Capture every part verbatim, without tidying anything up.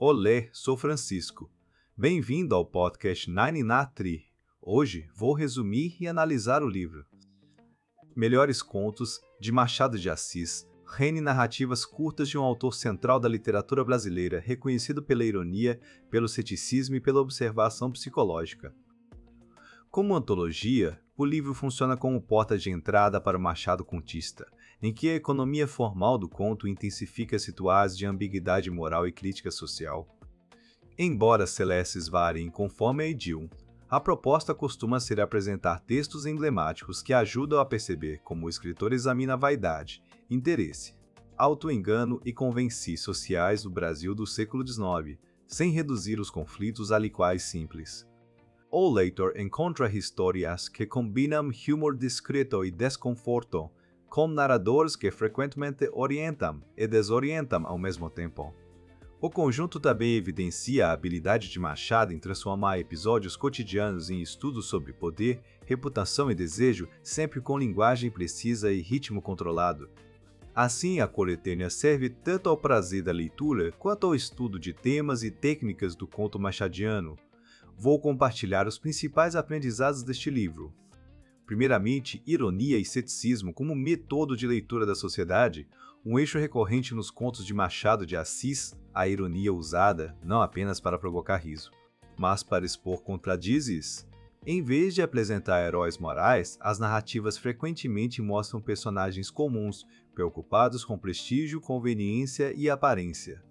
Olê, sou Francisco. Bem-vindo ao podcast Nine Natri. Hoje vou resumir e analisar o livro Melhores Contos, de Machado de Assis, reúne narrativas curtas de um autor central da literatura brasileira, reconhecido pela ironia, pelo ceticismo e pela observação psicológica. Como antologia, o livro funciona como porta de entrada para o Machado contista, em que a economia formal do conto intensifica situações de ambiguidade moral e crítica social. Embora as celestes variem conforme a edil, a proposta costuma ser apresentar textos emblemáticos que ajudam a perceber como o escritor examina a vaidade, interesse, autoengano e convenci sociais do Brasil do século dezenove, sem reduzir os conflitos a liquais simples. O leitor encontra histórias que combinam humor discreto e desconforto, com narradores que frequentemente orientam e desorientam ao mesmo tempo. O conjunto também evidencia a habilidade de Machado em transformar episódios cotidianos em estudos sobre poder, reputação e desejo, sempre com linguagem precisa e ritmo controlado. Assim, a coletânea serve tanto ao prazer da leitura quanto ao estudo de temas e técnicas do conto machadiano. Vou compartilhar os principais aprendizados deste livro. Primeiramente, ironia e ceticismo como método de leitura da sociedade, um eixo recorrente nos contos de Machado de Assis, a ironia usada não apenas para provocar riso, mas para expor contradizes. Em vez de apresentar heróis morais, as narrativas frequentemente mostram personagens comuns, preocupados com prestígio, conveniência e aparência.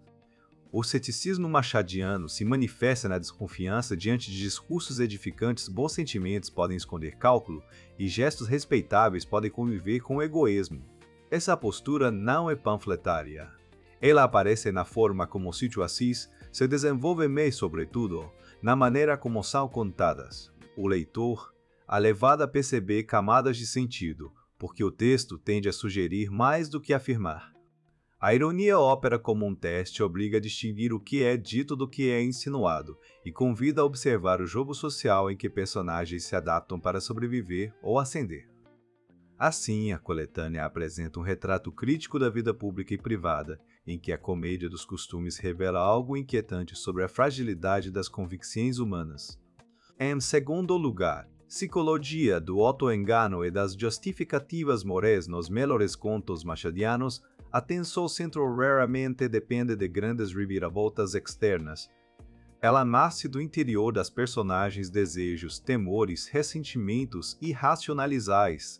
O ceticismo machadiano se manifesta na desconfiança diante de discursos edificantes. Bons sentimentos podem esconder cálculo e gestos respeitáveis podem conviver com o egoísmo. Essa postura não é panfletária. Ela aparece na forma como o sítio Assis se desenvolve mais, sobretudo, na maneira como são contadas. O leitor é levado a perceber camadas de sentido, porque o texto tende a sugerir mais do que afirmar. A ironia opera como um teste, obriga a distinguir o que é dito do que é insinuado e convida a observar o jogo social em que personagens se adaptam para sobreviver ou ascender. Assim, a coletânea apresenta um retrato crítico da vida pública e privada, em que a comédia dos costumes revela algo inquietante sobre a fragilidade das convicções humanas. Em segundo lugar, psicologia do autoengano e das justificativas morais nos melhores contos machadianos. A tensão central raramente depende de grandes reviravoltas externas. Ela nasce do interior das personagens, desejos, temores, ressentimentos irracionalizais.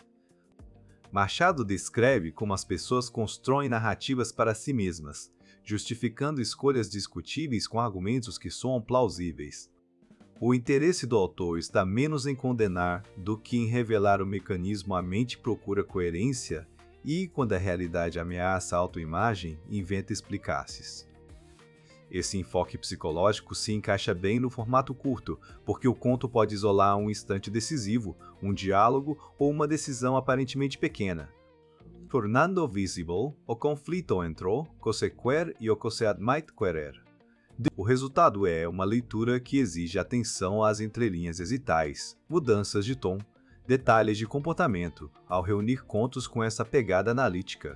Machado descreve como as pessoas constroem narrativas para si mesmas, justificando escolhas discutíveis com argumentos que soam plausíveis. O interesse do autor está menos em condenar do que em revelar o mecanismo. A mente procura coerência e, quando a realidade ameaça a autoimagem, inventa explicações. Esse enfoque psicológico se encaixa bem no formato curto, porque o conto pode isolar um instante decisivo, um diálogo ou uma decisão aparentemente pequena, tornando visível o conflito entre o que se quer e o que se admite querer. O resultado é uma leitura que exige atenção às entrelinhas hesitais, mudanças de tom, detalhes de comportamento, ao reunir contos com essa pegada analítica.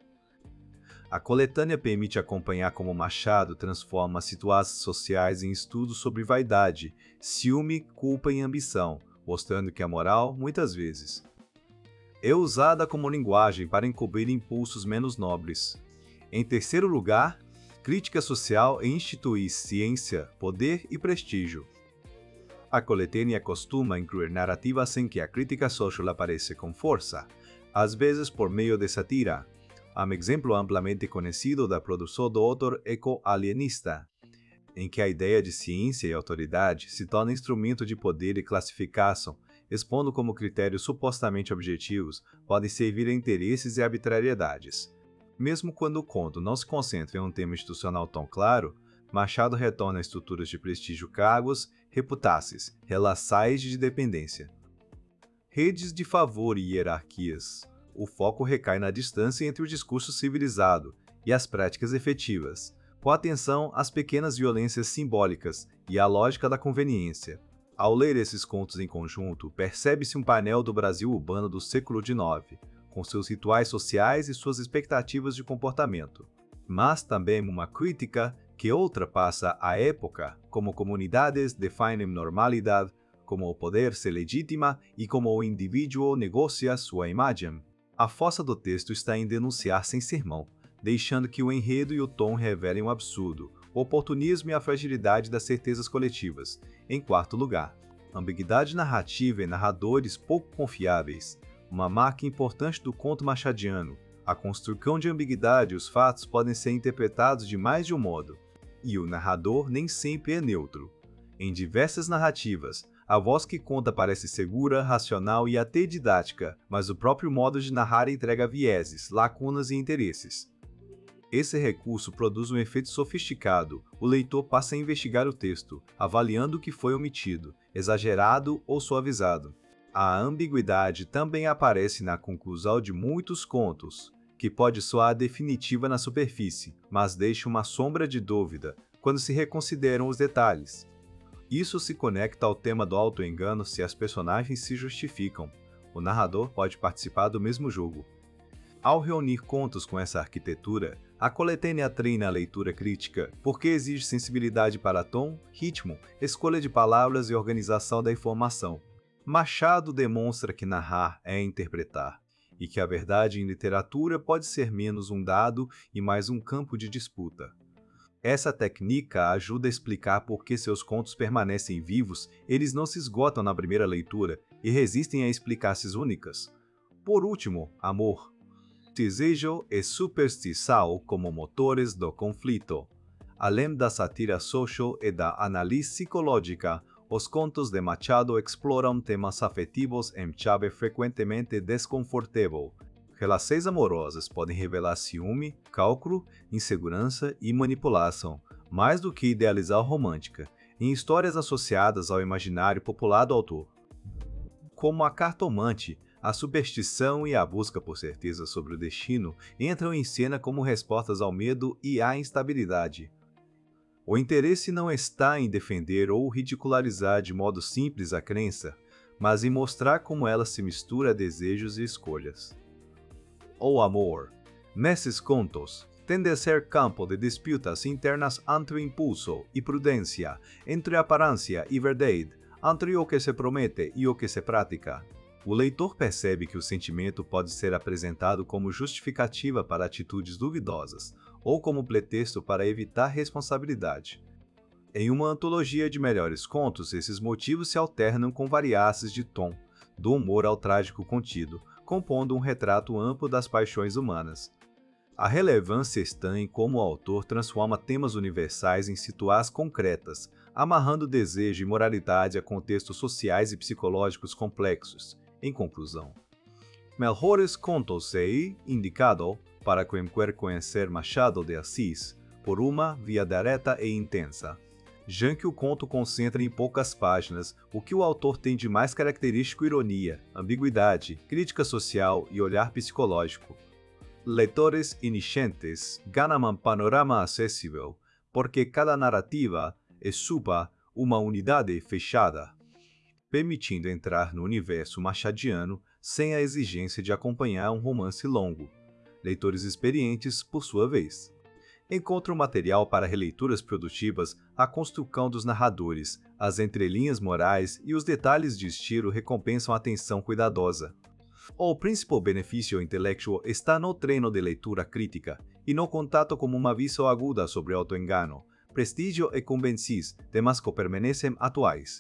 A coletânea permite acompanhar como Machado transforma situações sociais em estudos sobre vaidade, ciúme, culpa e ambição, mostrando que a moral, muitas vezes, é usada como linguagem para encobrir impulsos menos nobres. Em terceiro lugar, crítica social e instituir ciência, poder e prestígio. A coletânea costuma incluir narrativas em que a crítica social aparece com força, às vezes por meio de sátira. Um exemplo amplamente conhecido da produção do autor eco-alienista, em que a ideia de ciência e autoridade se torna instrumento de poder e classificação, expondo como critérios supostamente objetivos podem servir a interesses e arbitrariedades. Mesmo quando o conto não se concentra em um tema institucional tão claro, Machado retorna a estruturas de prestígio, cargos, reputácias, relações de dependência, redes de favor e hierarquias. O foco recai na distância entre o discurso civilizado e as práticas efetivas, com atenção às pequenas violências simbólicas e à lógica da conveniência. Ao ler esses contos em conjunto, percebe-se um painel do Brasil urbano do século dezenove, com seus rituais sociais e suas expectativas de comportamento, mas também uma crítica que ultrapassa a época, como comunidades definem normalidade, como o poder se legitima e como o indivíduo negocia sua imagem. A força do texto está em denunciar sem sermão, deixando que o enredo e o tom revelem o absurdo, o oportunismo e a fragilidade das certezas coletivas. Em quarto lugar, ambiguidade narrativa e narradores pouco confiáveis, uma marca importante do conto machadiano. A construção de ambiguidade e os fatos podem ser interpretados de mais de um modo, e o narrador nem sempre é neutro. Em diversas narrativas, a voz que conta parece segura, racional e até didática, mas o próprio modo de narrar entrega vieses, lacunas e interesses. Esse recurso produz um efeito sofisticado. O leitor passa a investigar o texto, avaliando o que foi omitido, exagerado ou suavizado. A ambiguidade também aparece na conclusão de muitos contos, que pode soar definitiva na superfície, mas deixa uma sombra de dúvida quando se reconsideram os detalhes. Isso se conecta ao tema do auto-engano se as personagens se justificam. O narrador pode participar do mesmo jogo. Ao reunir contos com essa arquitetura, a coletânea treina a leitura crítica, porque exige sensibilidade para tom, ritmo, escolha de palavras e organização da informação. Machado demonstra que narrar é interpretar, e que a verdade em literatura pode ser menos um dado e mais um campo de disputa. Essa técnica ajuda a explicar por que seus contos permanecem vivos, eles não se esgotam na primeira leitura e resistem a explicações únicas. Por último, amor. Desejo e superstição como motores do conflito. Além da sátira social e da análise psicológica, os contos de Machado exploram temas afetivos em chave frequentemente desconfortável. Relações amorosas podem revelar ciúme, cálculo, insegurança e manipulação, mais do que idealizar romântica, em histórias associadas ao imaginário popular do autor. Como a cartomante, a superstição e a busca por certeza sobre o destino entram em cena como respostas ao medo e à instabilidade. O interesse não está em defender ou ridicularizar de modo simples a crença, mas em mostrar como ela se mistura a desejos e escolhas. O amor. Nesses contos, tende a ser campo de disputas internas entre o impulso e prudência, entre aparência e verdade, entre o que se promete e o que se pratica. O leitor percebe que o sentimento pode ser apresentado como justificativa para atitudes duvidosas, ou como pretexto para evitar responsabilidade. Em uma antologia de melhores contos, esses motivos se alternam com variações de tom, do humor ao trágico contido, compondo um retrato amplo das paixões humanas. A relevância está em como o autor transforma temas universais em situações concretas, amarrando desejo e moralidade a contextos sociais e psicológicos complexos. Em conclusão, melhores contos é indicado para quem quer conhecer Machado de Assis por uma via direta e intensa, já que o conto concentra em poucas páginas o que o autor tem de mais característico: ironia, ambiguidade, crítica social e olhar psicológico. Leitores iniciantes ganham um panorama acessível, porque cada narrativa exupa uma unidade fechada, permitindo entrar no universo machadiano sem a exigência de acompanhar um romance longo. Leitores experientes, por sua vez, encontram material para releituras produtivas, a construção dos narradores, as entrelinhas morais e os detalhes de estilo recompensam a atenção cuidadosa. O principal benefício intelectual está no treino de leitura crítica e no contato com uma visão aguda sobre o autoengano, prestígio e convencis, temas que permanecem atuais.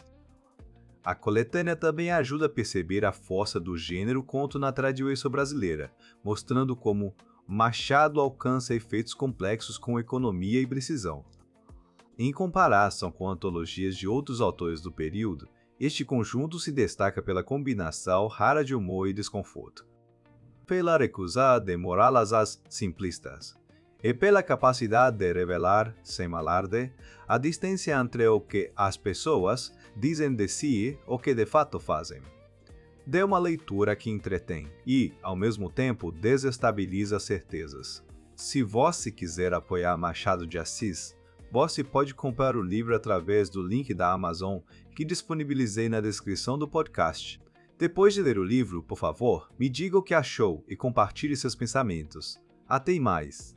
A coletânea também ajuda a perceber a força do gênero conto na tradição brasileira, mostrando como Machado alcança efeitos complexos com economia e precisão. Em comparação com antologias de outros autores do período, este conjunto se destaca pela combinação rara de humor e desconforto, pela recusa de moralazas simplistas, e pela capacidade de revelar, sem alarde, a distância entre o que as pessoas dizem de si e o que de fato fazem. Dê uma leitura que entretém e, ao mesmo tempo, desestabiliza certezas. Se você quiser apoiar Machado de Assis, você pode comprar o livro através do link da Amazon que disponibilizei na descrição do podcast. Depois de ler o livro, por favor, me diga o que achou e compartilhe seus pensamentos. Até mais!